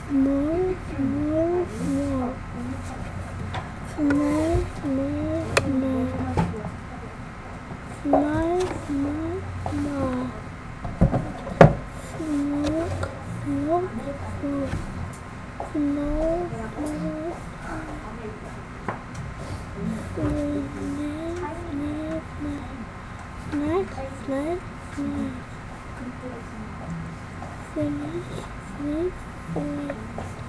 more, more, more. Smile, smile, smile. Smile, smile, smile. Smoke, smoke, smoke. Smoke, smoke, snack, snack, snack. Finish, finish, finish.